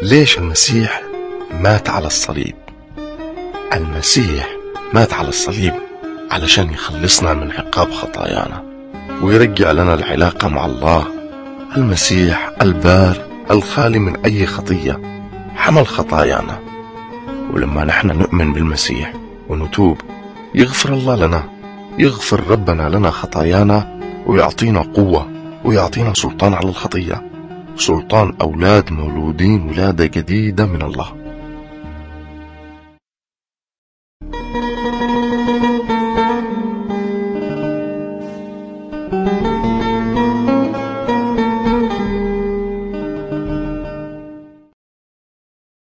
ليش المسيح مات على الصليب؟ المسيح مات على الصليب علشان يخلصنا من عقاب خطايانا ويرجع لنا العلاقة مع الله. المسيح البار الخالي من أي خطية حمل خطايانا، ولما نحن نؤمن بالمسيح ونتوب يغفر الله لنا، يغفر ربنا لنا خطايانا ويعطينا قوة ويعطينا سلطان على الخطية، سلطان أولاد مولودين ولادة جديدة من الله.